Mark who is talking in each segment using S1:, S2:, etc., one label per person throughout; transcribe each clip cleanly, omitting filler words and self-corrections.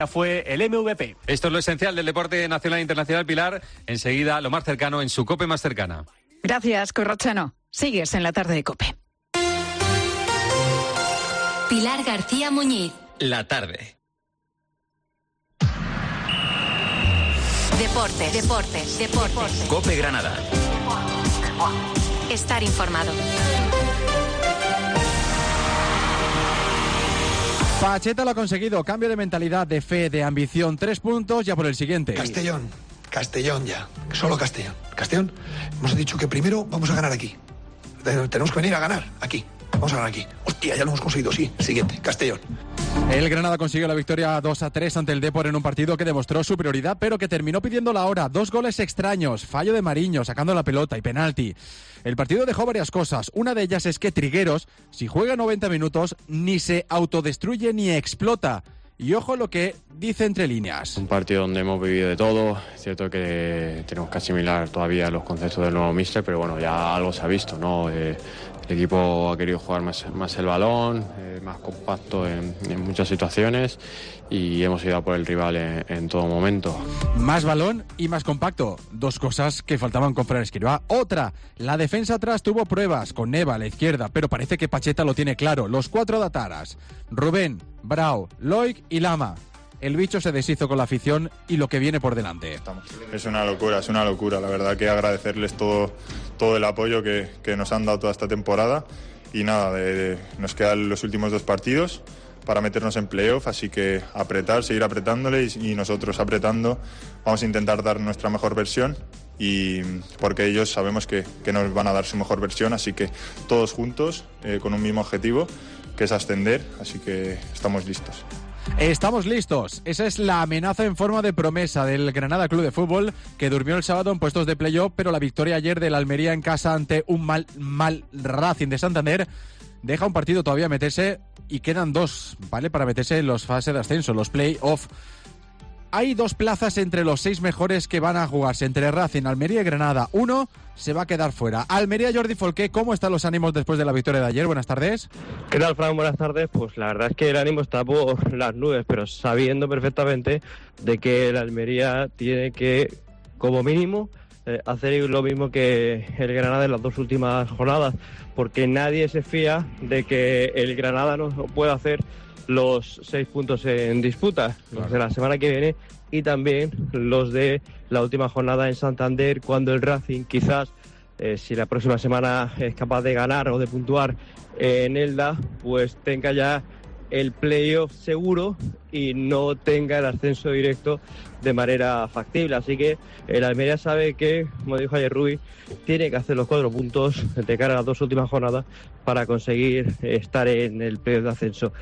S1: fue el MVP.
S2: Esto es lo esencial del deporte nacional e internacional, Pilar. Enseguida, lo más cercano en su COPE más cercana.
S3: Gracias, Corrochano. Sigues en la tarde de COPE.
S4: Pilar García Muñiz.
S5: La tarde.
S4: Deportes.
S5: COPE Granada.
S4: Estar informado.
S6: Pacheta lo ha conseguido. Cambio de mentalidad, de fe, de ambición. 3 puntos ya por el siguiente.
S7: Castellón ya. Solo Castellón. Castellón, hemos dicho que primero vamos a ganar aquí. Tenemos que venir a ganar aquí. Vamos a ganar aquí. Hostia, ya lo hemos conseguido, sí. Siguiente, Castellón.
S6: El Granada consiguió la victoria 2-3 ante el Depor en un partido que demostró superioridad, pero que terminó pidiendo la hora. 2 goles extraños, fallo de Mariño, sacando la pelota y penalti. El partido dejó varias cosas. Una de ellas es que Trigueros, si juega 90 minutos, ni se autodestruye ni explota. Y ojo lo que dice entre líneas.
S8: Un partido donde hemos vivido de todo. Es cierto que tenemos que asimilar todavía los conceptos del nuevo míster, pero bueno, ya algo se ha visto, ¿no? El equipo ha querido jugar más el balón, más compacto en muchas situaciones, y hemos ido a por el rival en todo momento.
S6: Más balón y más compacto, 2 cosas que faltaban con Fran Escribá. Otra, la defensa atrás tuvo pruebas con Neva a la izquierda, pero parece que Pacheta lo tiene claro. Los 4 dataras, Rubén, Brau, Loic y Lama. El bicho se deshizo con la afición y lo que viene por delante.
S9: Es una locura. La verdad que agradecerles todo el apoyo que nos han dado toda esta temporada. Y nada, nos quedan los últimos 2 partidos para meternos en playoff, así que seguir apretándole y nosotros apretando. Vamos a intentar dar nuestra mejor versión, y porque ellos sabemos que nos van a dar su mejor versión, así que todos juntos con un mismo objetivo, que es ascender, así que estamos listos.
S6: Estamos listos. Esa es la amenaza en forma de promesa del Granada Club de Fútbol, que durmió el sábado en puestos de playoff, pero la victoria ayer del Almería en casa ante un mal Racing de Santander deja un partido todavía a meterse, y quedan 2, ¿vale?, para meterse en los fases de ascenso, los play-off. Hay 2 plazas entre los 6 mejores que van a jugarse, entre Racing, Almería y Granada. Uno se va a quedar fuera. Almería, Jordi Folqué, ¿cómo están los ánimos después de la victoria de ayer? Buenas tardes.
S10: ¿Qué tal, Fran? Buenas tardes. Pues la verdad es que el ánimo está por las nubes, pero sabiendo perfectamente de que el Almería tiene que, como mínimo, hacer lo mismo que el Granada en las 2 últimas jornadas, porque nadie se fía de que el Granada no pueda hacer los 6 puntos en disputa, los de la semana que viene, y también los de la última jornada en Santander, cuando el Racing quizás, si la próxima semana es capaz de ganar o de puntuar en Elda, pues tenga ya el playoff seguro y no tenga el ascenso directo de manera factible. Así que el Almería sabe que, como dijo ayer Rubí, tiene que hacer los 4 puntos de cara a las 2 últimas jornadas para conseguir estar en el playoff de ascenso.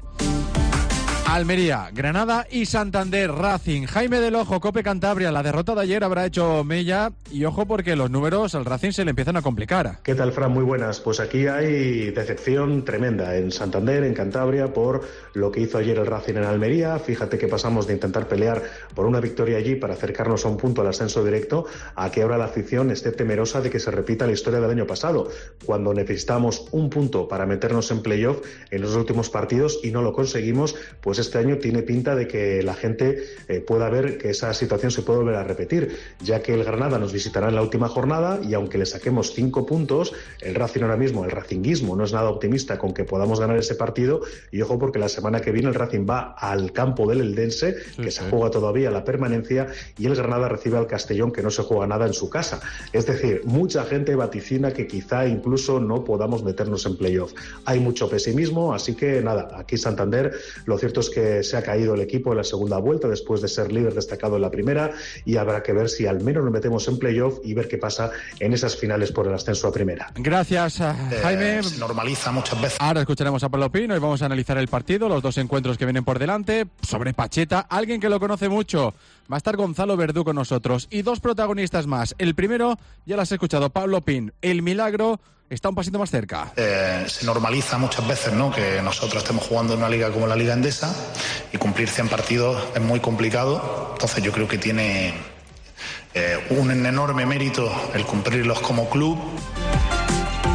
S6: Almería, Granada y Santander, Racing. Jaime del Ojo, COPE Cantabria. La derrota de ayer habrá hecho mella, y ojo porque los números al Racing se le empiezan a complicar.
S11: ¿Qué tal, Fran? Muy buenas. Pues aquí hay decepción tremenda en Santander, en Cantabria, por lo que hizo ayer el Racing en Almería. Fíjate que pasamos de intentar pelear por una victoria allí para acercarnos a un punto al ascenso directo, a que ahora la afición esté temerosa de que se repita la historia del año pasado, cuando necesitamos un punto para meternos en playoff en los últimos partidos y no lo conseguimos. Pues este año tiene pinta de que la gente pueda ver que esa situación se puede volver a repetir, ya que el Granada nos visitará en la última jornada, y aunque le saquemos 5 puntos, el Racing ahora mismo, el racinguismo, no es nada optimista con que podamos ganar ese partido. Y ojo, porque la semana que viene el Racing va al campo del Eldense, que se juega todavía la permanencia, y el Granada recibe al Castellón, que no se juega nada en su casa. Es decir, mucha gente vaticina que quizá incluso no podamos meternos en playoff. Hay mucho pesimismo, así que nada, aquí Santander, lo cierto es que se ha caído el equipo en la segunda vuelta después de ser líder destacado en la primera, y habrá que ver si al menos nos metemos en playoff y ver qué pasa en esas finales por el ascenso a primera.
S6: Gracias, Jaime.
S7: Se normaliza muchas veces.
S6: Ahora escucharemos a Pablo Pino y vamos a analizar el partido, los 2 encuentros que vienen por delante. Sobre Pacheta, alguien que lo conoce mucho, va a estar Gonzalo Verdú con nosotros, y 2 protagonistas más. El primero, ya lo has escuchado, Pablo Pin. El milagro está un pasito más cerca.
S7: Se normaliza muchas veces, ¿no?, que nosotros estemos jugando en una liga como la Liga Endesa, y cumplir 100 partidos es muy complicado. Entonces yo creo que tiene un enorme mérito el cumplirlos como club.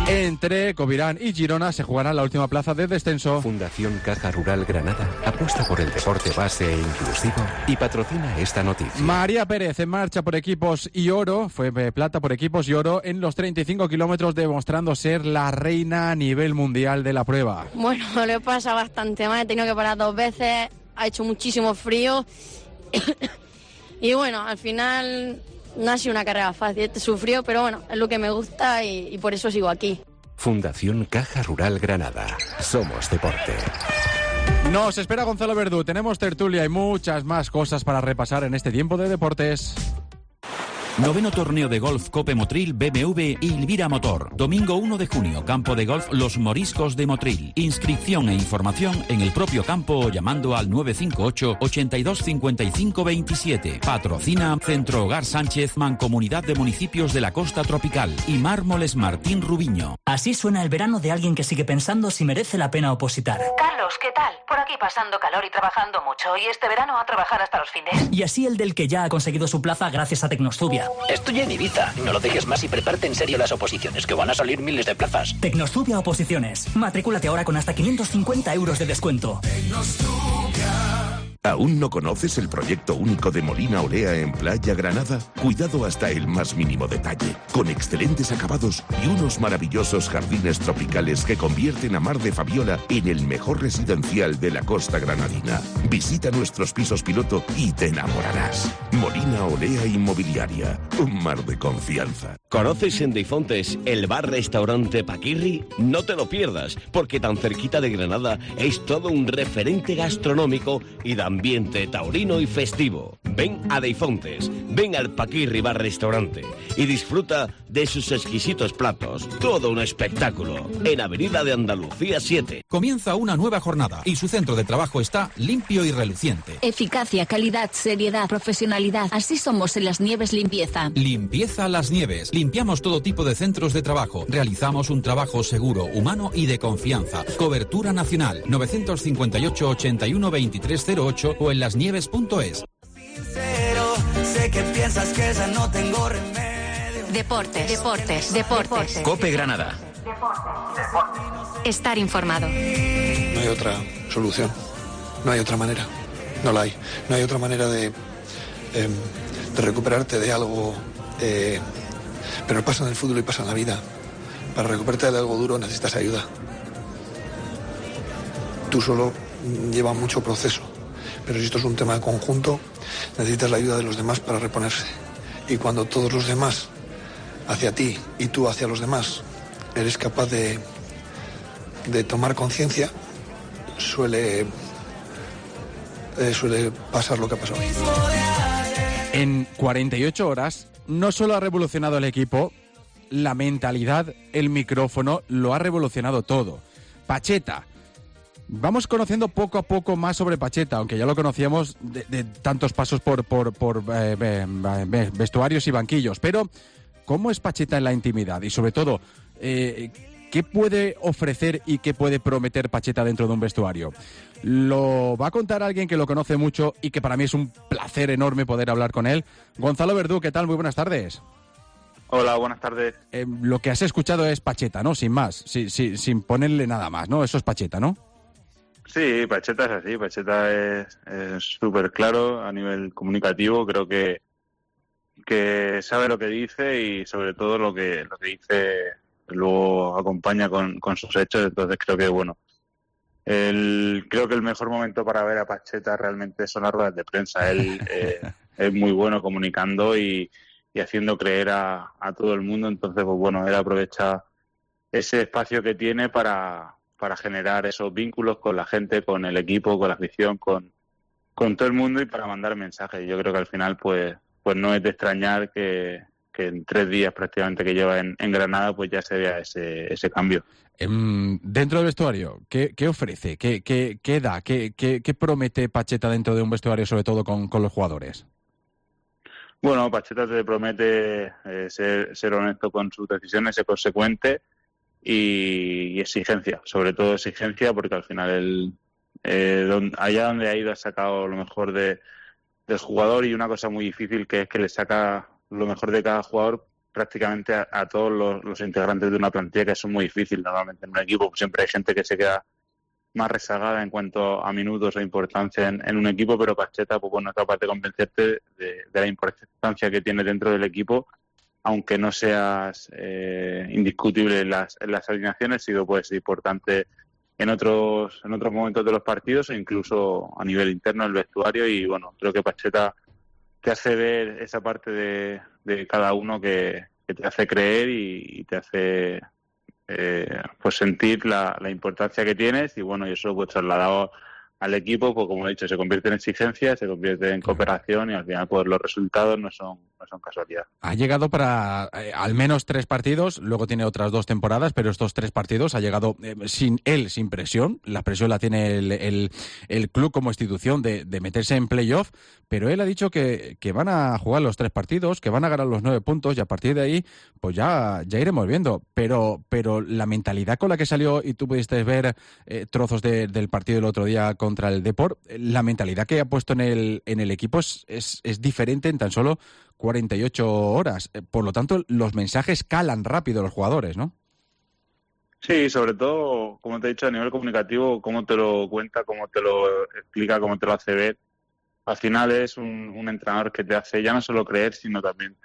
S6: Entre Covirán y Girona se jugará la última plaza de descenso.
S1: Fundación Caja Rural Granada apuesta por el deporte base e inclusivo y patrocina esta noticia.
S6: María Pérez en marcha por equipos y oro, fue plata por equipos y oro en los 35 kilómetros, demostrando ser la reina a nivel mundial de la prueba.
S12: Bueno, lo he pasado bastante mal, he tenido que parar 2 veces, ha hecho muchísimo frío y bueno, al final no ha sido una carrera fácil, he sufrido, pero bueno, es lo que me gusta y por eso sigo aquí.
S1: Fundación Caja Rural Granada. Somos deporte.
S6: Nos espera Gonzalo Verdú, tenemos tertulia y muchas más cosas para repasar en este tiempo de deportes.
S13: 9º torneo de golf Cope Motril BMW y Elvira Motor. Domingo 1 de junio, campo de golf Los Moriscos de Motril. Inscripción e información en el propio campo o llamando al 958 82 55 27. Patrocina Centro Hogar Sánchez, Mancomunidad de Municipios de la Costa Tropical y Mármoles Martín Rubiño.
S14: Así suena el verano de alguien que sigue pensando si merece la pena opositar.
S15: Carlos, ¿qué tal? Por aquí pasando calor y trabajando mucho, y este verano a trabajar hasta los fines.
S14: Y así el del que ya ha conseguido su plaza gracias a Tecnostubia.
S16: Estoy en Ibiza. No lo dejes más y prepárate en serio las oposiciones, que van a salir miles de plazas.
S14: Tecnostubia Oposiciones. Matricúlate ahora con hasta 550 euros de descuento.
S17: ¿Aún no conoces el proyecto único de Molina Olea en Playa Granada? Cuidado hasta el más mínimo detalle, con excelentes acabados y unos maravillosos jardines tropicales que convierten a Mar de Fabiola en el mejor residencial de la costa granadina. Visita nuestros pisos piloto y te enamorarás. Molina Olea Inmobiliaria, un mar de confianza.
S18: ¿Conoces en Deifontes el bar-restaurante Paquirri? No te lo pierdas, porque tan cerquita de Granada es todo un referente gastronómico y de ambiente taurino y festivo. Ven a Deifontes, ven al Paquirri bar-restaurante y disfruta de sus exquisitos platos. Todo un espectáculo. En Avenida de Andalucía 7.
S13: Comienza una nueva jornada y su centro de trabajo está limpio y reluciente.
S19: Eficacia, calidad, seriedad, profesionalidad. Así somos en Las Nieves Limpieza.
S13: Limpieza Las Nieves. Limpiamos todo tipo de centros de trabajo. Realizamos un trabajo seguro, humano y de confianza. Cobertura nacional. 958 81 2308 o en lasnieves.es.
S20: Sé que piensas que ya no tengo remedio.
S4: Deportes.
S5: Cope Granada.
S4: Estar informado.
S7: No hay otra solución, no hay otra manera, no la hay. No hay otra manera de recuperarte de algo, pero pasa en el fútbol y pasa en la vida. Para recuperarte de algo duro necesitas ayuda. Tú solo lleva mucho proceso, pero si esto es un tema de conjunto, necesitas la ayuda de los demás para reponerse. Y cuando todos los demás hacia ti y tú hacia los demás eres capaz de tomar conciencia, suele pasar lo que ha pasado.
S6: En 48 horas no solo ha revolucionado el equipo, la mentalidad, el micrófono, lo ha revolucionado todo. Pacheta. Vamos conociendo poco a poco más sobre Pacheta, aunque ya lo conocíamos de tantos pasos por vestuarios y banquillos. Pero, ¿cómo es Pacheta en la intimidad? Y sobre todo, ¿qué puede ofrecer y qué puede prometer Pacheta dentro de un vestuario? Lo va a contar alguien que lo conoce mucho y que para mí es un placer enorme poder hablar con él. Gonzalo Verdú, ¿qué tal? Muy buenas tardes.
S21: Hola, buenas tardes.
S6: Lo que has escuchado es Pacheta, ¿no? Sin más, sin ponerle nada más, ¿no? Eso es Pacheta, ¿no?
S21: Sí, Pacheta es así. Pacheta es súper claro a nivel comunicativo. Creo que sabe lo que dice y sobre todo lo que dice luego acompaña con sus hechos. Entonces creo que, bueno, creo que el mejor momento para ver a Pacheta realmente son las ruedas de prensa. Él es muy bueno comunicando y haciendo creer a todo el mundo. Entonces, pues bueno, él aprovecha ese espacio que tiene para generar esos vínculos con la gente, con el equipo, con la afición, con todo el mundo y para mandar mensajes. Yo creo que al final pues no es de extrañar que en 3 días prácticamente que lleva en Granada pues ya se vea ese cambio.
S6: Dentro del vestuario, ¿qué ofrece? ¿Qué da? ¿Qué promete Pacheta dentro de un vestuario, sobre todo con los jugadores?
S21: Bueno, Pacheta te promete ser honesto con sus decisiones, ser consecuente y exigencia, sobre todo exigencia, porque al final allá donde ha ido ha sacado lo mejor del jugador y una cosa muy difícil que es que le saca lo mejor de cada jugador prácticamente a todos los integrantes de una plantilla, que eso es muy difícil. Normalmente en un equipo pues, siempre hay gente que se queda más rezagada en cuanto a minutos o importancia en un equipo, pero Pacheta pues bueno, es capaz de convencerte de la importancia que tiene dentro del equipo, aunque no seas indiscutible en las alineaciones, ha sido pues importante en otros momentos de los partidos e incluso a nivel interno del vestuario. Y bueno, creo que Pacheta te hace ver esa parte de cada uno que te hace creer y te hace pues sentir la importancia que tienes, y bueno, y eso pues trasladado al equipo, pues como he dicho, se convierte en exigencia, se convierte en cooperación, y al final pues los resultados no son casualidad.
S6: Ha llegado para al menos 3 partidos, luego tiene otras 2 temporadas, pero estos 3 partidos ha llegado sin presión. La presión la tiene el club como institución de meterse en playoff, pero él ha dicho que van a jugar los 3 partidos, que van a ganar los 9 puntos, y a partir de ahí pues ya iremos viendo. Pero la mentalidad con la que salió, y tú pudiste ver trozos del partido el otro día contra el Depor, la mentalidad que ha puesto en el equipo es diferente en tan solo 48 horas. Por lo tanto, los mensajes calan rápido a los jugadores, ¿no?
S21: Sí, sobre todo, como te he dicho, a nivel comunicativo, cómo te lo cuenta, cómo te lo explica, cómo te lo hace ver. Al final es un entrenador que te hace ya no solo creer, sino también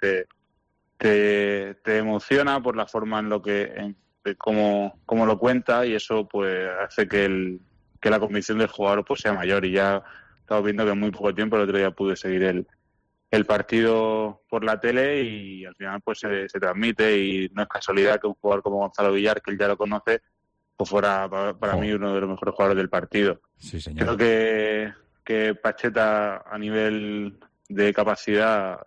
S21: te emociona por la forma de cómo lo cuenta, y eso pues hace que la convicción del jugador pues sea mayor. Y ya estamos viendo que en muy poco tiempo, el otro día pude seguir el partido por la tele, y al final pues se transmite, y no es casualidad que un jugador como Gonzalo Villar, que él ya lo conoce, pues fuera para mí uno de los mejores jugadores del partido.
S6: Sí, señor.
S21: Creo que Pacheta, a nivel de capacidad,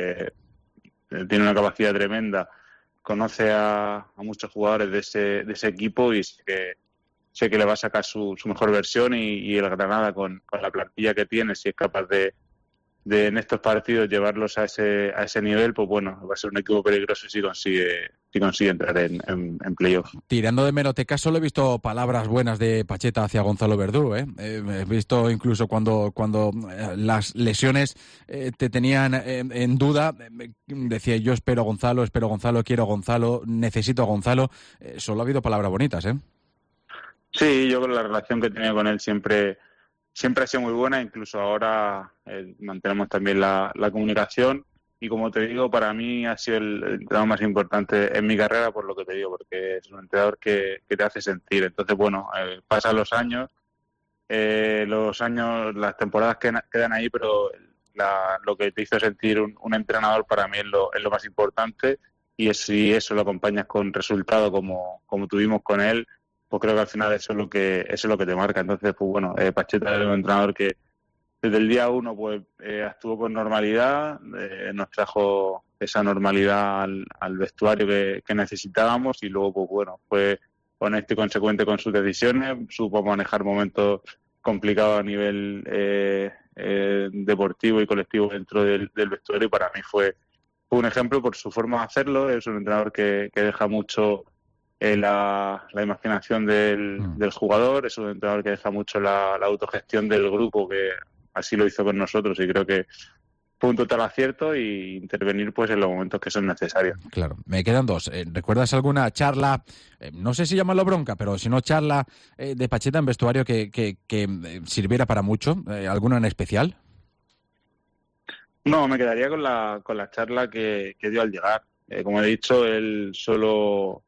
S21: tiene una capacidad tremenda, conoce a muchos jugadores de ese equipo, y sé que le va a sacar su mejor versión, y el Granada con la plantilla que tiene, si es capaz de en estos partidos llevarlos a ese nivel, pues bueno, va a ser un equipo peligroso si consigue entrar en playoff.
S6: Tirando de meroteca, solo he visto palabras buenas de Pacheta hacia Gonzalo Verdú, ¿eh? He visto incluso cuando las lesiones te tenían en duda, decía yo espero Gonzalo, quiero Gonzalo, necesito a Gonzalo. Solo ha habido palabras bonitas, ¿eh?
S21: Sí, yo creo que la relación que he tenido con él siempre ha sido muy buena. Incluso ahora mantenemos también la comunicación, y como te digo, para mí ha sido el entrenador más importante en mi carrera, por lo que te digo, porque es un entrenador que te hace sentir. Entonces, bueno, pasan los años, las temporadas quedan ahí, pero lo que te hizo sentir un entrenador para mí es lo más importante, y si eso lo acompañas con resultados como tuvimos con él, pues creo que al final eso es lo que te marca. Entonces, pues bueno, Pacheta es un entrenador que desde el día 1 pues actuó con normalidad, nos trajo esa normalidad al vestuario que necesitábamos, y luego pues bueno, fue honesto y consecuente con sus decisiones, supo manejar momentos complicados a nivel deportivo y colectivo dentro del vestuario, y para mí fue un ejemplo por su forma de hacerlo. Es un entrenador que deja mucho la imaginación del jugador, es un entrenador que deja mucho la autogestión del grupo, que así lo hizo con nosotros, y creo que fue un total acierto, y intervenir pues en los momentos que son necesarios.
S6: Claro, me quedan 2. ¿Recuerdas alguna charla, no sé si llamarlo bronca, pero si no charla de Pacheta en vestuario que sirviera para mucho? ¿Alguna en especial?
S21: No, me quedaría con la charla que dio al llegar. Como he dicho, él solo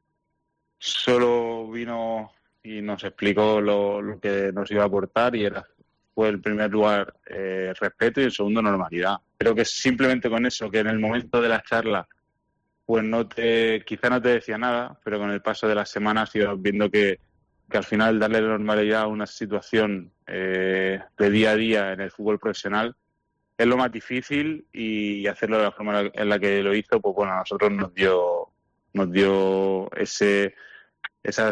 S21: vino y nos explicó lo que nos iba a aportar, y fue en primer lugar respeto, y en segundo normalidad. Creo que simplemente con eso, que en el momento de la charla pues quizá no te decía nada, pero con el paso de las semanas ibas viendo que al final darle normalidad a una situación de día a día en el fútbol profesional es lo más difícil, y hacerlo de la forma en la que lo hizo, pues bueno, a nosotros nos dio esa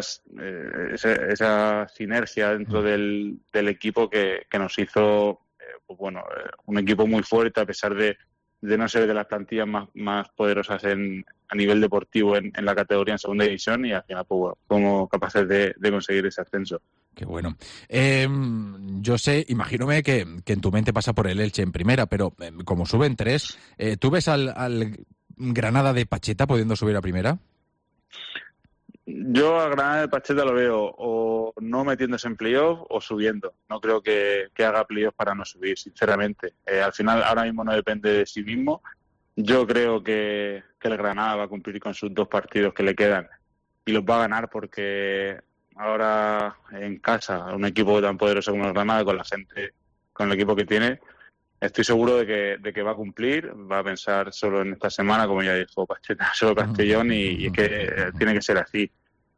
S21: sinergia dentro del equipo que nos hizo pues bueno, un equipo muy fuerte, a pesar de no ser de las plantillas más poderosas a nivel deportivo en la categoría en segunda división, y al final pues bueno, como capaces de conseguir ese ascenso.
S6: Qué bueno. Yo sé, imagínome que en tu mente pasa por el Elche en primera, pero como suben 3, ¿tú ves al Granada de Pacheta pudiendo subir a primera?
S21: Yo a Granada de Pacheta lo veo o no metiéndose en playoff o subiendo. No creo que haga playoff para no subir, sinceramente. Al final ahora mismo no depende de sí mismo. Yo creo que el Granada va a cumplir con sus 2 partidos que le quedan y los va a ganar, porque ahora en casa, un equipo tan poderoso como el Granada, con la gente, con el equipo que tiene, estoy seguro de que va a cumplir, va a pensar solo en esta semana, como ya dijo Pacheta, solo Castellón, y es que tiene que ser así.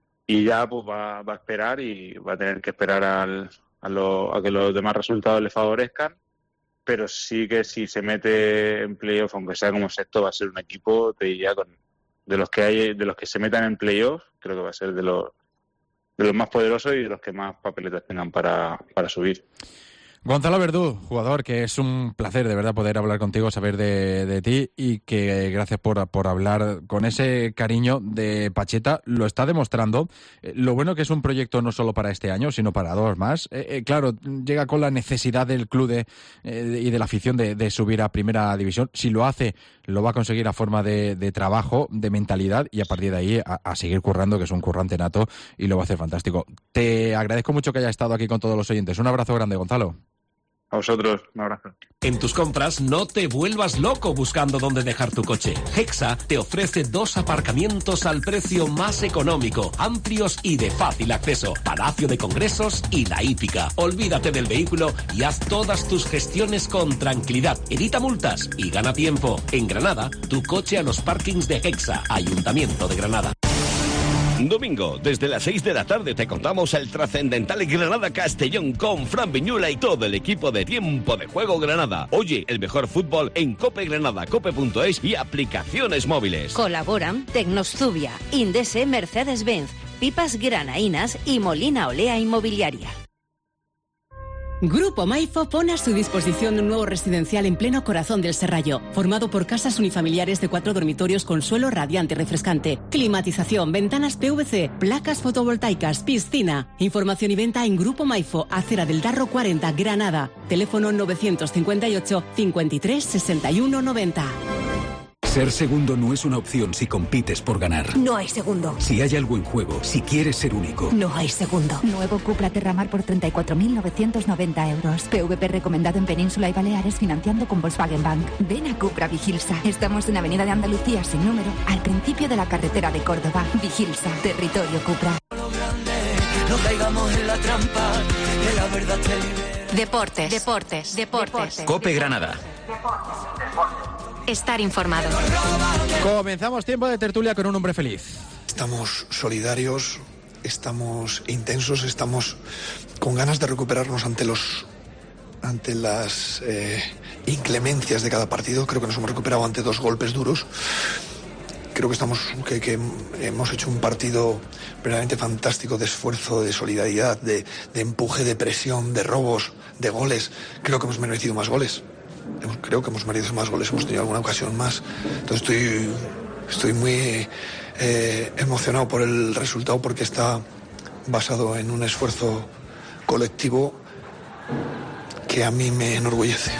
S21: Y ya pues va a esperar, y va a tener que esperar a que los demás resultados le favorezcan, pero sí que si se mete en playoff, aunque sea como sexto, va a ser un equipo, te diría, de los que se metan en playoff, creo que va a ser de los más poderosos y de los que más papeletas tengan para subir.
S6: Gonzalo Verdú, jugador, que es un placer de verdad poder hablar contigo, saber de ti, y que gracias por hablar con ese cariño de Pacheta. Lo está demostrando. Lo bueno que es un proyecto no solo para este año, sino para 2 más. Claro, llega con la necesidad del club y de la afición de subir a primera división. Si lo hace, lo va a conseguir a forma de trabajo, de mentalidad, y a partir de ahí a seguir currando, que es un currante nato, y lo va a hacer fantástico. Te agradezco mucho que hayas estado aquí con todos los oyentes. Un abrazo grande, Gonzalo.
S21: A vosotros, un abrazo.
S2: En tus compras no te vuelvas loco buscando dónde dejar tu coche. Hexa te ofrece 2 aparcamientos al precio más económico, amplios y de fácil acceso. Palacio de Congresos y La Hípica. Olvídate del vehículo y haz todas tus gestiones con tranquilidad. Evita multas y gana tiempo. En Granada, tu coche a los parkings de Hexa, Ayuntamiento de Granada.
S18: Domingo, desde las 6 de la tarde te contamos el trascendental Granada-Castellón con Fran Viñula y todo el equipo de Tiempo de Juego Granada. Oye, el mejor fútbol en Cope Granada, cope.es y aplicaciones móviles.
S22: Colaboran Tecnoszubia, Indese Mercedes-Benz, Pipas Granaínas y Molina Olea Inmobiliaria.
S23: Grupo Maifo pone a su disposición un nuevo residencial en pleno corazón del Serrallo, formado por casas unifamiliares de 4 dormitorios con suelo radiante y refrescante, climatización, ventanas PVC, placas fotovoltaicas, piscina. Información y venta en Grupo Maifo, Acera del Darro 40, Granada. Teléfono 958 53 61 90.
S24: Ser segundo no es una opción si compites por ganar.
S25: No hay segundo.
S24: Si hay algo en juego, si quieres ser único.
S25: No hay segundo.
S26: Nuevo Cupra Terramar por 34.990 euros. PVP recomendado en Península y Baleares, financiando con Volkswagen Bank. Ven a Cupra Vigilsa. Estamos en Avenida de Andalucía sin número, al principio de la carretera de Córdoba. Vigilsa, territorio Cupra.
S20: No caigamos en la trampa, que la verdad te libera.
S4: Deportes.
S5: COPE Granada.
S4: Estar informado.
S6: Comenzamos tiempo de tertulia con un hombre feliz.
S7: Estamos solidarios, estamos intensos, estamos con ganas de recuperarnos ante las inclemencias de cada partido. Creo que nos hemos recuperado ante 2 golpes duros. Creo que hemos hecho un partido verdaderamente fantástico, de esfuerzo, de solidaridad, de empuje, de presión, de robos, de goles. Creo que hemos merecido más goles. Hemos tenido alguna ocasión más. Entonces estoy muy emocionado por el resultado, porque está basado en un esfuerzo colectivo que a mí me enorgullece.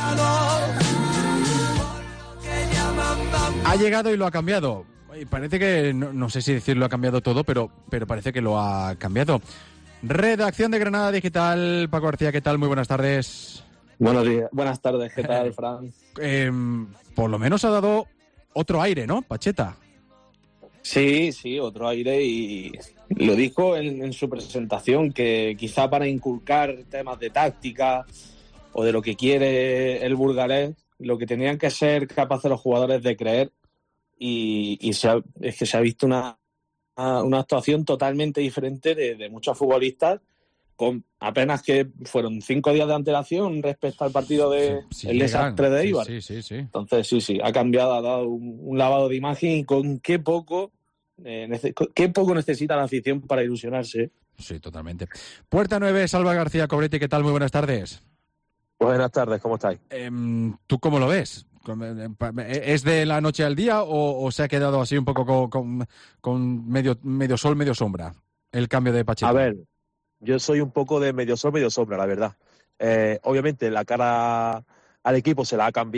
S6: Ha llegado y lo ha cambiado. Y parece que, no sé si decirlo ha cambiado todo, pero parece que lo ha cambiado. Redacción de Granada Digital, Paco García, ¿qué tal? Muy buenas tardes.
S10: Buenos días, buenas tardes, ¿qué tal, Fran?
S6: Por lo menos ha dado otro aire, ¿no, Pacheta?
S10: Sí, otro aire, y lo dijo en su presentación, que quizá para inculcar temas de táctica o de lo que quiere el burgalés, lo que tenían que ser capaces los jugadores de creer, y es que se ha visto una actuación totalmente diferente de muchos futbolistas, con apenas que fueron 5 días de antelación respecto al partido el desastre de Eibar.
S6: Sí.
S10: Entonces, sí, ha cambiado, ha dado un lavado de imagen, y con qué poco necesita la afición para ilusionarse.
S6: Sí, totalmente. Puerta 9, Salva García Cobretti, ¿qué tal? Muy buenas tardes.
S27: Buenas tardes, ¿cómo estáis?
S6: ¿Tú cómo lo ves? ¿Es de la noche al día o se ha quedado así un poco con medio sol, medio sombra el cambio de Pacheta?
S27: A ver, yo soy un poco de medio sol, medio sombra, la verdad. Obviamente la cara al equipo se la ha cambiado,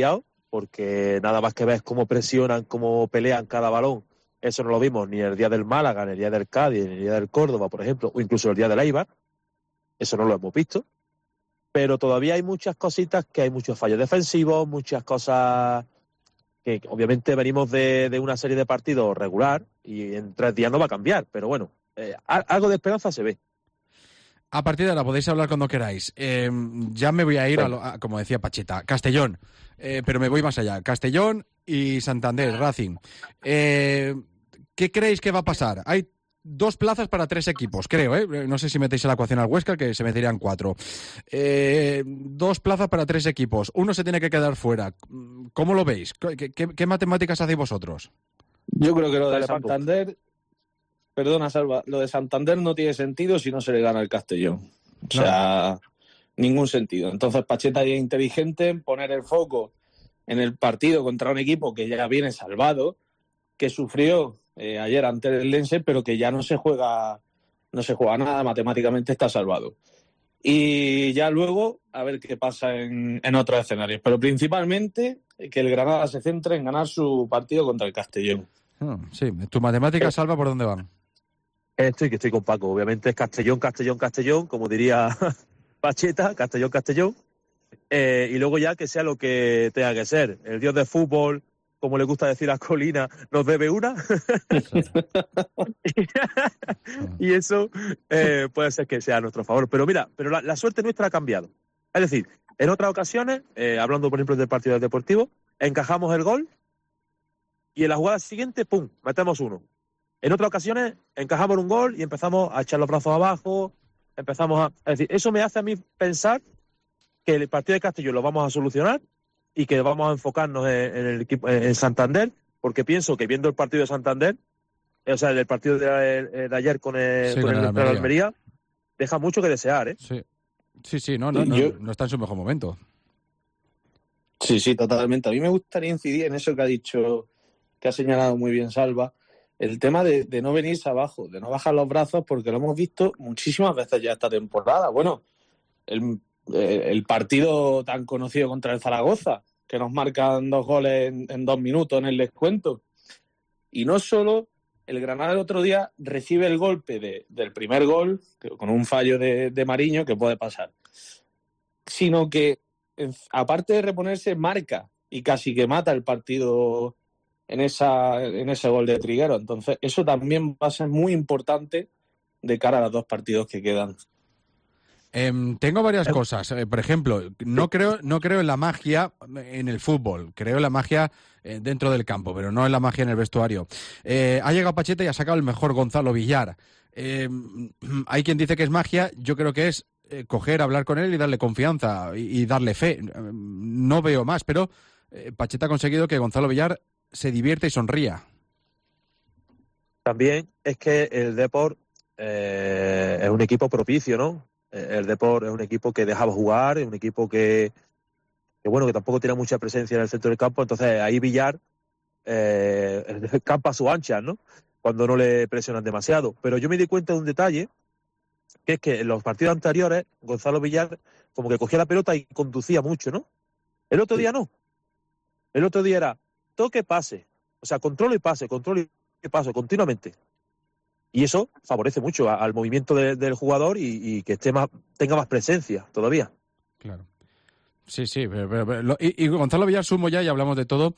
S27: porque nada más que ves cómo presionan, cómo pelean cada balón. Eso no lo vimos ni el día del Málaga, ni el día del Cádiz, ni el día del Córdoba, por ejemplo, o incluso el día del Eibar. Eso no lo hemos visto. Pero todavía hay muchas cositas, que hay muchos fallos defensivos, muchas cosas que obviamente venimos de una serie de partidos regular y en 3 días no va a cambiar. Pero bueno, algo de esperanza se ve.
S6: A partir de ahora podéis hablar cuando queráis. Ya me voy a ir como decía Pacheta, Castellón. Pero me voy más allá. Castellón y Santander, Racing. ¿Qué creéis que va a pasar? Hay 2 plazas para 3 equipos, creo, No sé si metéis en la ecuación al Huesca, que se meterían 4. 2 plazas para 3 equipos. Uno se tiene que quedar fuera. ¿Cómo lo veis? ¿Qué matemáticas hacéis vosotros?
S1: Yo creo que lo de Santander... Perdona, Salva, lo de Santander no tiene sentido si no se le gana el Castellón. O sea, ningún sentido. Entonces Pacheta ya es inteligente en poner el foco en el partido contra un equipo que ya viene salvado, que sufrió ayer ante el Lense, pero que ya no se juega nada, matemáticamente está salvado. Y ya luego a ver qué pasa en otros escenarios. Pero principalmente que el Granada se centre en ganar su partido contra el Castellón.
S6: Sí, ¿tu matemática, Salva, por dónde van?
S27: Estoy con Paco. Obviamente es Castellón, como diría Pacheta, Castellón. Y luego ya que sea lo que tenga que ser. El dios de fútbol, como le gusta decir a Colina, nos debe una. Y eso puede ser que sea a nuestro favor. Pero mira, la suerte nuestra ha cambiado. Es decir, en otras ocasiones, hablando por ejemplo del partido del Deportivo, encajamos el gol y en la jugada siguiente, ¡pum!, metemos uno. En otras ocasiones encajamos un gol y empezamos a echar los brazos abajo, es decir, eso me hace a mí pensar que el partido de Castellón lo vamos a solucionar y que vamos a enfocarnos en el equipo, en Santander, porque pienso que viendo el partido de Santander, o sea, el partido de ayer con el Almería, deja mucho que desear,
S6: Sí, no está en su mejor momento.
S1: Sí, totalmente. A mí me gustaría incidir en eso que ha señalado muy bien Salva, el tema de no venirse abajo, de no bajar los brazos, porque lo hemos visto muchísimas veces ya esta temporada. Bueno, el partido tan conocido contra el Zaragoza, que nos marcan 2 goles en 2 minutos en el descuento. Y no solo el Granada el otro día recibe el golpe del primer gol, con un fallo de Mariño, que puede pasar, sino que, aparte de reponerse, marca y casi que mata el partido en ese gol de Trigueros. Entonces, eso también va a ser muy importante de cara a los 2 partidos que quedan.
S6: Tengo varias cosas. Por ejemplo, no creo en la magia en el fútbol. Creo en la magia dentro del campo, pero no en la magia en el vestuario. Ha llegado Pacheta y ha sacado el mejor Gonzalo Villar. Hay quien dice que es magia. Yo creo que es coger, hablar con él y darle confianza y darle fe. No veo más, pero Pacheta ha conseguido que Gonzalo Villar se divierta y sonría.
S27: También es que el Depor es un equipo propicio, ¿no? El Depor es un equipo que deja jugar, es un equipo que tampoco tiene mucha presencia en el centro del campo, entonces ahí Villar campa a su ancha, ¿no? Cuando no le presionan demasiado. Pero yo me di cuenta de un detalle, que es que en los partidos anteriores Gonzalo Villar como que cogía la pelota y conducía mucho, ¿no? El otro día no. El otro día era toque, pase. O sea, control y pase continuamente. Y eso favorece mucho al movimiento del jugador y que tenga más presencia todavía.
S6: Claro. Sí. Y Gonzalo Villar sumo ya, y hablamos de todo,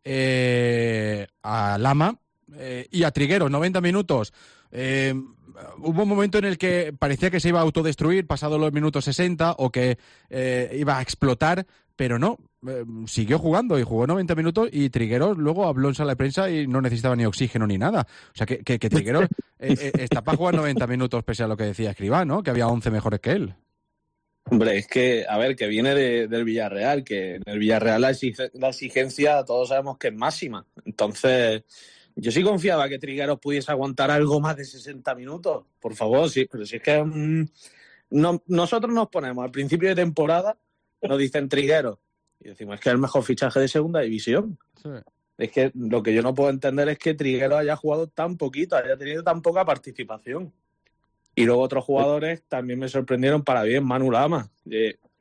S6: a Lama y a Trigueros, 90 minutos. Hubo un momento en el que parecía que se iba a autodestruir pasado los minutos 60 o que iba a explotar, pero no. Siguió jugando y jugó 90 minutos y Trigueros luego habló en sala de prensa y no necesitaba ni oxígeno ni nada. O sea, que Trigueros está para jugar 90 minutos pese a lo que decía Escribá, ¿no? Que había 11 mejores que él.
S1: Hombre, es que, a ver, que viene del Villarreal, que en el Villarreal la exigencia todos sabemos que es máxima. Entonces, yo sí confiaba que Trigueros pudiese aguantar algo más de 60 minutos. Por favor, sí, pero si es que nosotros nos ponemos al principio de temporada, nos dicen Trigueros, y decimos, es que es el mejor fichaje de segunda división. Sí. Es que lo que yo no puedo entender es que Trigueros haya jugado tan poquito, haya tenido tan poca participación. Y luego otros jugadores también me sorprendieron para bien. Manu Lama,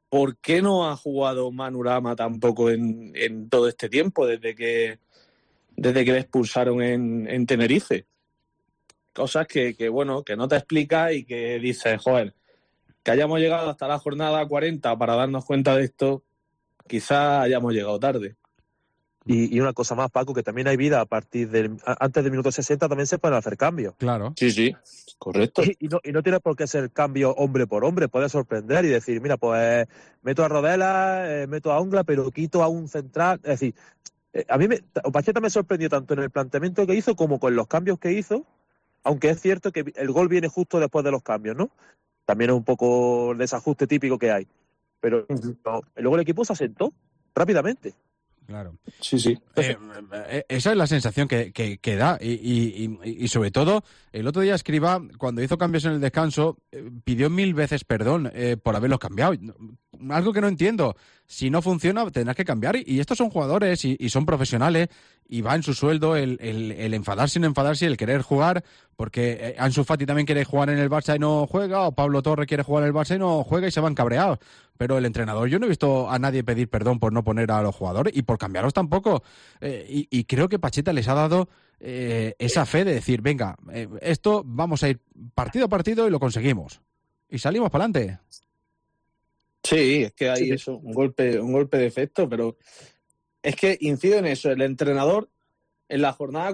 S1: ¿por qué no ha jugado Manurama tampoco en todo este tiempo, desde que le expulsaron en Tenerife? Cosas que no te explicas y que dices, joder, que hayamos llegado hasta la jornada 40 para darnos cuenta de esto, quizás hayamos llegado tarde.
S27: Y una cosa más, Paco, que también hay vida antes del minuto 60 también se pueden hacer cambios.
S6: Claro.
S1: Sí, correcto.
S27: Y no tiene por qué ser cambio hombre por hombre, puede sorprender y decir, mira, pues meto a Rodela, meto a Ongla, pero quito a un central. Es decir, a mí Pacheta me sorprendió tanto en el planteamiento que hizo como con los cambios que hizo, aunque es cierto que el gol viene justo después de los cambios, ¿no? También es un poco el desajuste típico que hay. Pero luego el equipo se asentó rápidamente.
S6: Claro.
S1: Sí.
S6: Esa es la sensación que da. Y sobre todo, el otro día Escribá, cuando hizo cambios en el descanso, pidió 1000 veces perdón por haberlos cambiado. Algo que no entiendo. Si no funciona, tendrás que cambiar. Y estos son jugadores y son profesionales. Y va en su sueldo el enfadarse y no enfadarse y el querer jugar. Porque Ansu Fati también quiere jugar en el Barça y no juega. O Pablo Torre quiere jugar en el Barça y no juega y se van cabreados. Pero el entrenador, yo no he visto a nadie pedir perdón por no poner a los jugadores y por cambiarlos tampoco. Y creo que Pacheta les ha dado esa fe de decir, venga, esto vamos a ir partido a partido y lo conseguimos. Y salimos para adelante.
S1: Sí, es que hay eso, un golpe de efecto, pero es que incido en eso. El entrenador, en la jornada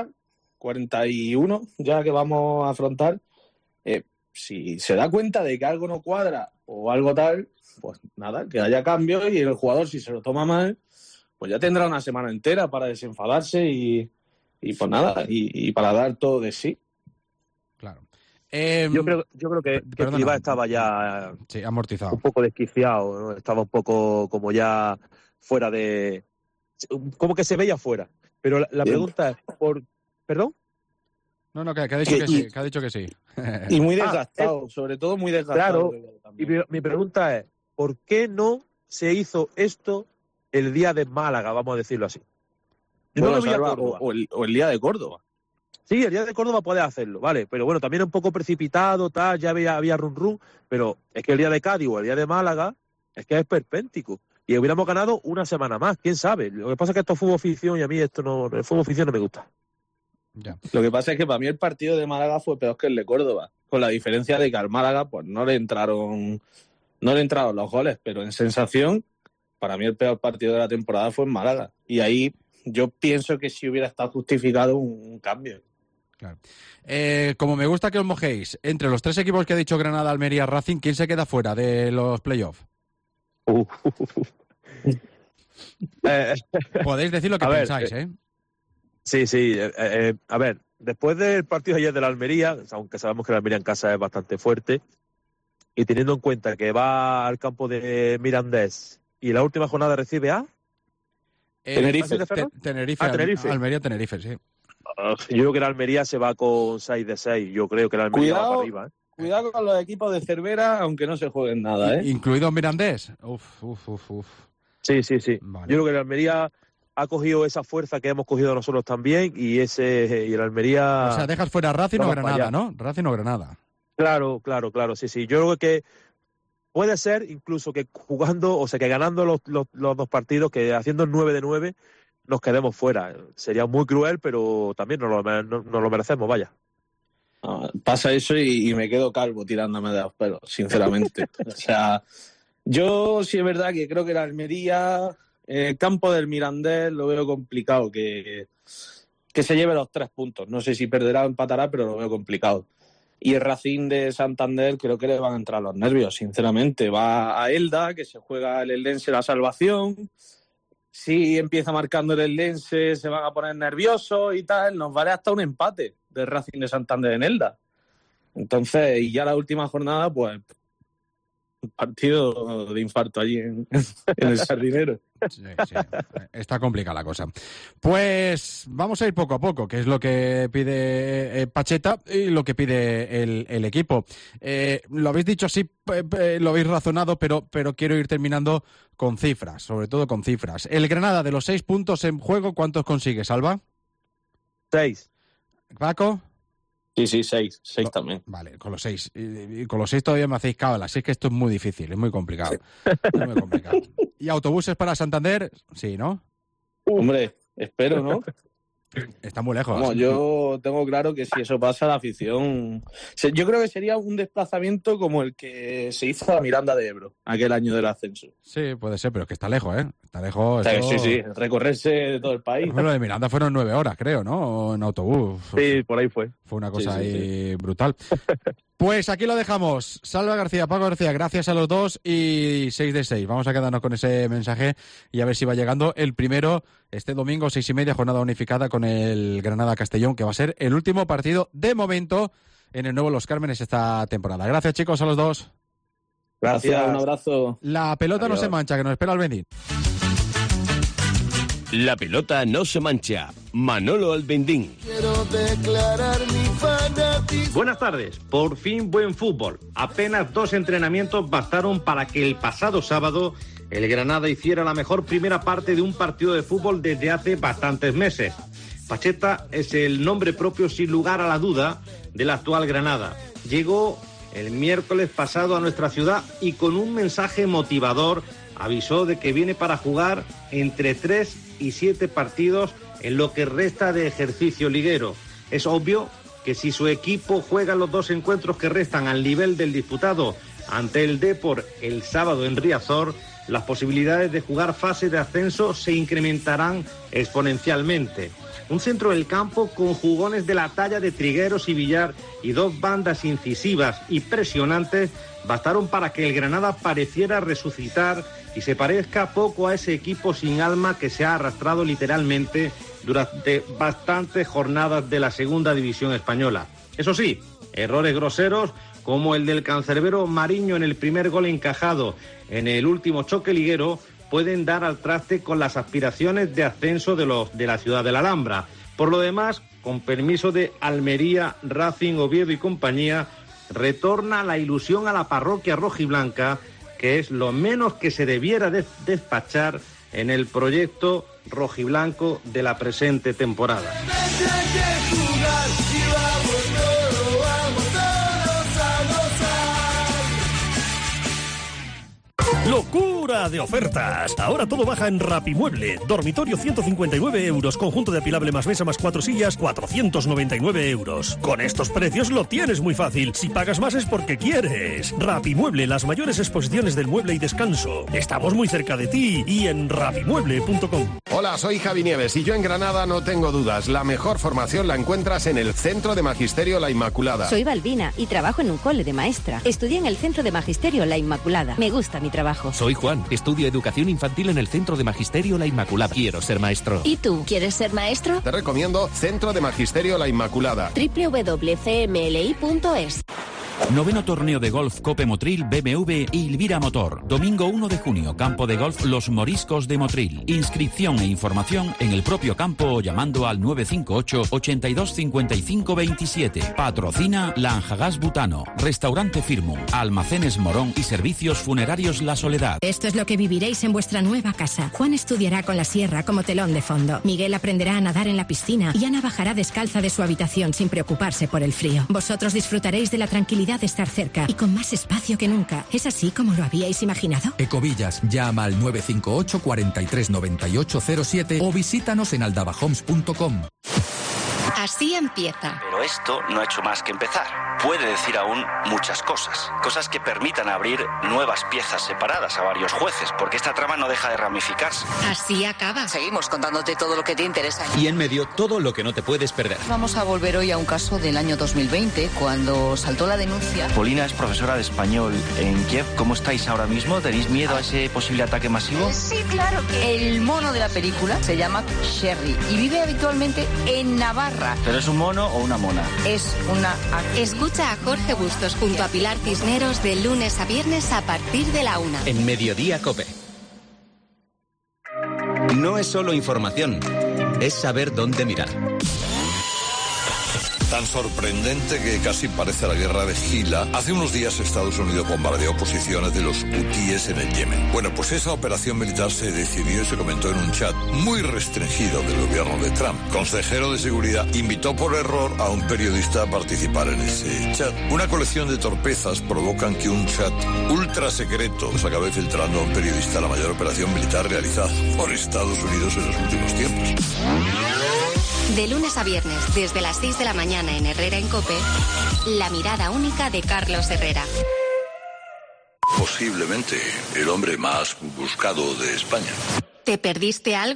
S1: 41, ya que vamos a afrontar, si se da cuenta de que algo no cuadra o algo tal, pues nada, que haya cambios y el jugador, si se lo toma mal, pues ya tendrá una semana entera para desenfadarse y pues nada, y para dar todo de sí.
S6: Claro.
S27: Yo creo que Escribá estaba ya
S6: amortizado,
S27: un poco desquiciado, ¿no? Estaba un poco como ya fuera de... como que se veía fuera. Pero la pregunta es, ¿perdón?
S6: No, que ha dicho que sí, que ha dicho que sí.
S1: Y muy desgastado, sobre todo muy desgastado.
S27: Claro, y mi pregunta es, ¿por qué no se hizo esto el día de Málaga, vamos a decirlo así?
S1: Bueno, no lo vi a Córdoba. O el día de Córdoba.
S27: Sí, el día de Córdoba puede hacerlo, vale, pero bueno, también un poco precipitado, tal, ya había run, pero es que el día de Cádiz o el día de Málaga es que es perpéntico. Y hubiéramos ganado una semana más, quién sabe. Lo que pasa es que esto es fútbol ficción y a mí el fútbol ficción no me gusta.
S1: Ya. Lo que pasa es que para mí el partido de Málaga fue peor que el de Córdoba, con la diferencia de que al Málaga pues no le entraron los goles, pero en sensación, para mí el peor partido de la temporada fue en Málaga. Y ahí yo pienso que sí hubiera estado justificado un cambio.
S6: Claro. Como me gusta que os mojéis, entre los 3 equipos que ha dicho Granada, Almería, Racing, ¿quién se queda fuera de los playoffs? Podéis decir lo que pensáis, ¿eh?
S27: Sí. A ver, después del partido ayer de la Almería, aunque sabemos que la Almería en casa es bastante fuerte, y teniendo en cuenta que va al campo de Mirandés y la última jornada recibe a...
S6: Tenerife.
S27: Almería-Tenerife, sí. Yo creo que la Almería se va con 6 de 6. Yo creo que la Almería va para arriba.
S1: Cuidado con los equipos de Cervera, aunque no se jueguen nada, ¿eh?
S6: ¿Incluido Mirandés? Uf.
S27: Sí.
S6: Vale.
S27: Yo creo que la Almería ha cogido esa fuerza que hemos cogido nosotros también y el Almería...
S6: O sea, dejas fuera Racing o Granada, ¿no? Racing o Granada.
S27: Claro, sí. Yo creo que puede ser incluso que jugando, o sea, que ganando los 2 partidos, que haciendo el 9 de 9... nos quedemos fuera. Sería muy cruel, pero también nos lo merecemos, vaya.
S1: Pasa eso y me quedo calvo tirándome de los pelos, sinceramente. O sea, yo sí es verdad que creo que la Almería, el campo del Mirandés, lo veo complicado que se lleve los 3 puntos. No sé si perderá o empatará, pero lo veo complicado. Y el Racing de Santander creo que le van a entrar los nervios, sinceramente. Va a Elda, que se juega el Eldense la salvación. Si empieza marcando el Eldense, se van a poner nerviosos y tal. Nos vale hasta un empate de Racing de Santander en Elda. Entonces, y ya la última jornada, pues, un partido de infarto allí en el Sardinero.
S6: Sí. Está complicada la cosa. Pues vamos a ir poco a poco, que es lo que pide Pacheta y lo que pide el equipo. Lo habéis dicho así, lo habéis razonado, pero quiero ir terminando con cifras, sobre todo con cifras. El Granada, de los 6 puntos en juego, ¿cuántos consigue, Salva?
S27: 6.
S6: ¿Paco?
S1: Sí, 6 también.
S6: Vale, con los 6. Y con los 6 todavía me hacéis cábala, así es que esto es muy difícil, es muy complicado. Es muy complicado. ¿Y autobuses para Santander? Sí, ¿no?
S1: Hombre, espero, ¿no?
S6: Está muy lejos.
S1: Vamos, yo tengo claro que si eso pasa, la afición... Yo creo que sería un desplazamiento como el que se hizo a Miranda de Ebro, aquel año del ascenso.
S6: Sí, puede ser, pero es que está lejos, ¿eh? Está lejos.
S1: O sea, sí, recorrerse de todo el país.
S6: Bueno, lo de Miranda fueron 9 horas, creo, ¿no? En autobús.
S27: Sí, por ahí fue.
S6: Fue una cosa ahí brutal. Pues aquí lo dejamos. Salva García, Paco García, gracias a los dos y 6 de 6. Vamos a quedarnos con ese mensaje y a ver si va llegando el primero este domingo, 6:30, jornada unificada con el Granada-Castellón, que va a ser el último partido de momento en el nuevo Los Cármenes esta temporada. Gracias, chicos, a los dos.
S1: Gracias, un abrazo.
S6: La pelota no se mancha, que nos espera el Bendín.
S18: La pelota no se mancha. Manolo Albendín.
S3: Quiero declarar mi fanatismo.
S8: Buenas tardes. Por fin buen fútbol. Apenas 2 entrenamientos bastaron para que el pasado sábado el Granada hiciera la mejor primera parte de un partido de fútbol desde hace bastantes meses. Pacheta es el nombre propio, sin lugar a la duda, del actual Granada. Llegó el miércoles pasado a nuestra ciudad y con un mensaje motivador avisó de que viene para jugar entre 3 y 7 partidos en lo que resta de ejercicio liguero. Es obvio que si su equipo juega los 2 encuentros que restan al nivel del disputado ante el Depor el sábado en Riazor, las posibilidades de jugar fase de ascenso se incrementarán exponencialmente. Un centro del campo con jugones de la talla de Trigueros y Villar y 2 bandas incisivas y presionantes bastaron para que el Granada pareciera resucitar y se parezca poco a ese equipo sin alma que se ha arrastrado literalmente durante bastantes jornadas de la segunda división española. Eso sí, errores groseros como el del cancerbero Mariño en el primer gol encajado en el último choque liguero pueden dar al traste con las aspiraciones de ascenso de la ciudad de la Alhambra. Por lo demás, con permiso de Almería, Racing, Oviedo y compañía, retorna la ilusión a la parroquia rojiblanca, que es lo menos que se debiera despachar en el proyecto rojiblanco de la presente temporada.
S9: ¡Locura de ofertas! Ahora todo baja en Rapimueble. Dormitorio 159 euros. Conjunto de apilable más mesa más 4 sillas, 499 euros. Con estos precios lo tienes muy fácil. Si pagas más es porque quieres. Rapimueble, las mayores exposiciones del mueble y descanso. Estamos muy cerca de ti y en rapimueble.com.
S11: Hola, soy Javi Nieves y yo en Granada no tengo dudas. La mejor formación la encuentras en el Centro de Magisterio La Inmaculada.
S22: Soy Balbina y trabajo en un cole de maestra. Estudié en el Centro de Magisterio La Inmaculada. Me gusta mi trabajo.
S2: Soy Juan, estudio educación infantil en el Centro de Magisterio La Inmaculada. Quiero ser maestro.
S19: ¿Y tú? ¿Quieres ser maestro?
S11: Te recomiendo Centro de Magisterio La Inmaculada.
S19: www.cmli.es.
S13: Noveno torneo de golf Cope Motril BMW y Elvira Motor. Domingo 1 de junio, campo de golf Los Moriscos de Motril. Inscripción e información en el propio campo o llamando al 958 82 55 27. Patrocina Lanjagas Butano, Restaurante Firmo, Almacenes Morón y Servicios Funerarios La Soledad.
S12: Esto es lo que viviréis en vuestra nueva casa. Juan estudiará con la sierra como telón de fondo. Miguel aprenderá a nadar en la piscina y Ana bajará descalza de su habitación sin preocuparse por el frío. Vosotros disfrutaréis de la tranquilidad de estar cerca y con más espacio que nunca. ¿Es así como lo habíais imaginado?
S24: Ecovillas, llama al 958 43 98 07 o visítanos en aldabahomes.com.
S4: Así empieza.
S15: Pero esto no ha hecho más que empezar. Puede decir aún muchas cosas. Cosas que permitan abrir nuevas piezas separadas a varios jueces, porque esta trama no deja de ramificarse.
S4: Así acaba.
S25: Seguimos contándote todo lo que te interesa.
S5: Y en medio, todo lo que no te puedes perder.
S25: Vamos a volver hoy a un caso del año 2020, cuando saltó la denuncia.
S15: Polina es profesora de español en Kiev. ¿Cómo estáis ahora mismo? ¿Tenéis miedo a ese posible ataque masivo?
S25: Sí, claro. El mono de la película se llama Sherry y vive habitualmente en Navarra.
S15: ¿Pero es un mono o una mona?
S25: Es una...
S4: Escucha a Jorge Bustos junto a Pilar Cisneros de lunes a viernes a partir de la 1.
S5: En Mediodía Cope. No es solo información, es saber dónde mirar.
S14: Tan sorprendente que casi parece la guerra de Gila. Hace unos días Estados Unidos bombardeó posiciones de los hutíes en el Yemen. Bueno, pues esa operación militar se decidió y se comentó en un chat muy restringido del gobierno de Trump. Consejero de Seguridad invitó por error a un periodista a participar en ese chat. Una colección de torpezas provocan que un chat ultra secreto se acabe filtrando a un periodista la mayor operación militar realizada por Estados Unidos en los últimos tiempos.
S4: De lunes a viernes, desde las 6 de la mañana en Herrera en COPE, la mirada única de Carlos Herrera.
S14: Posiblemente el hombre más buscado de España.
S4: ¿Te perdiste algo?